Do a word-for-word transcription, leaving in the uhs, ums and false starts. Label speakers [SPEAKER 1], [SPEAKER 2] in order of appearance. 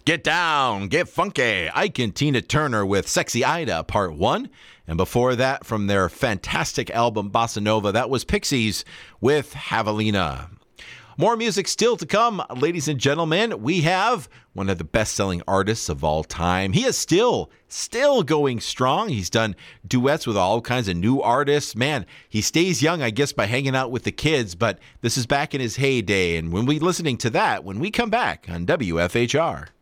[SPEAKER 1] Get Down, Get Funky, Ike and Tina Turner with Sexy Ida, Part one. And before that, from their fantastic album Bossa Nova, that was Pixies with Javelina. More music still to come, ladies and gentlemen. We have one of the best-selling artists of all time. He is still, still going strong. He's done duets with all kinds of new artists. Man, he stays young, I guess, by hanging out with the kids, but this is back in his heyday, and when we're listening to that, when we come back on W F H R.